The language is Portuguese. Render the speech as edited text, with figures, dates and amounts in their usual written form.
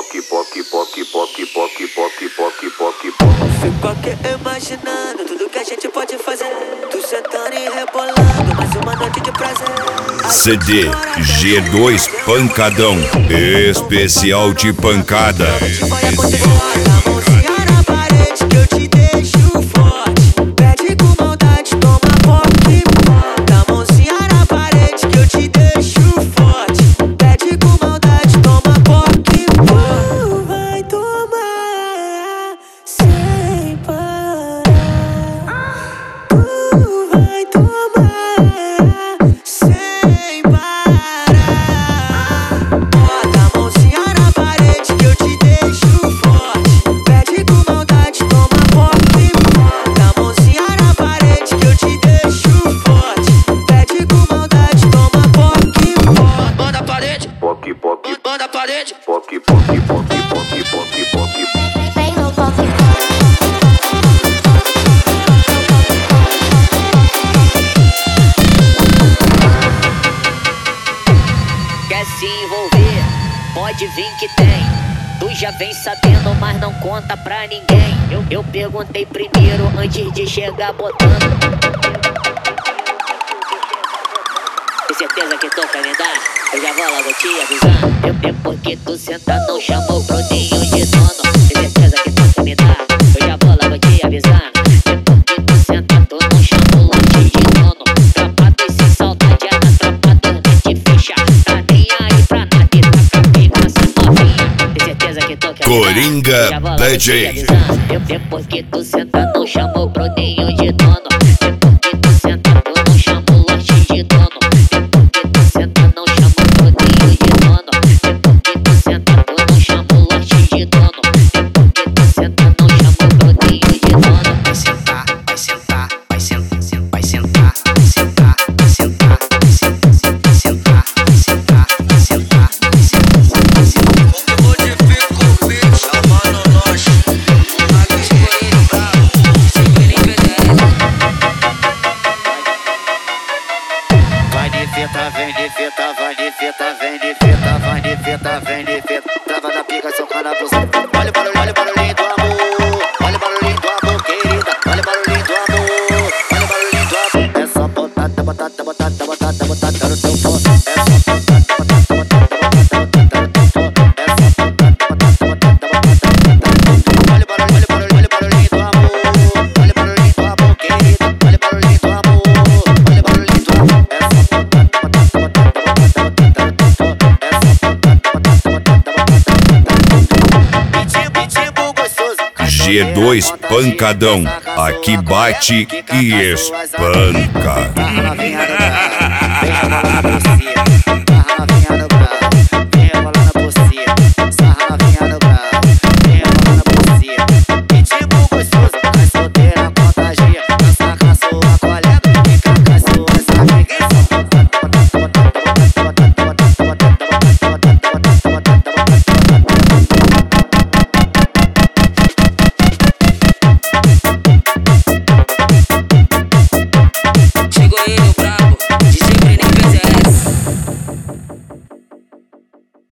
Fico aqui imaginando tudo que a gente pode fazer. Tu sentando e rebolando, mais uma noite de prazer. CD G2 Pancadão, especial de pancada. Vai acontecer, a mãozinha na parede que eu te deixo forte. Pede com maldade, toma poque. Dá a mãozinha na parede que eu te deixo forte. Pede com maldade, toma poque. Vai tomar sem parar. Vai tomar sem parar. Bota a mãozinha na parede que eu te deixo forte. Pede com maldade, toma poque. Bota a mãozinha na parede que eu te deixo forte. Pede com maldade, toma poque. Bota a parede, bota a parede. Vem no poque. Quer se envolver? Pode vir que tem. Tu já vem sabendo, mas não conta pra ninguém. Eu perguntei primeiro antes de chegar botando. Tem certeza que tu quer me dar? Eu já vou logo te avisando. Depois que tu senta não chama o brodinho de dono. Tem certeza que tu quer me dar? Eu já vou logo te avisando. Depois que tu senta tu não chama o lote de dono. Trapado e sem saudade é na tropa dormente ficha. Tá nem aí pra nada e tá pra pegar essa novinha. Tem certeza que tu quer me dar? Coringa Eu já vou logo te DJ. avisando. Depois que tu senta não chama o brodinho de dono. Depois que tu senta tu não chama o lote de dono. Depois que tu senta não chama o brodinho de dono. Depois que tu senta tu não chama o lote de dono. Depois que tu senta não chama o brodinho de dono. Vai sentar, vai sentar, vai sentar, vai sentar, vai sentar, vai sentar, vai sentar, vai sentar, vai sentar, vai sentar, vai sentar, vai sentar. O modifico o beat, chamando nós. Aqui escolhendo bravo, sem ele Vai de fita, vem de fita, vai de fita, vem de fita, vai de fita, vem de fita. Trava na pica, soca na buceta. Olha o barulhinho do amor. Olha o barulhinho do amor, querida. Olha o barulhinho do amor. Olha o barulhinho do amor. É só botada, botada, botada, botada, botada no teu pó. É só botada, botada, botada, botada, botada no teu pó. É só botada, botada, botada, botada. Olha o barulhinho do amor. Olha o barulhinho do amor, querida. Olha o barulhinho do amor. Olha o barulhinho do amor. É só botada, botada, botada, botada, botada no teu pó. É só botada, botada, botada, botada. Pitinho gostoso. G2 Pancadão, aqui bate e espanca. Novinha do carro, deixa a bola na piscina.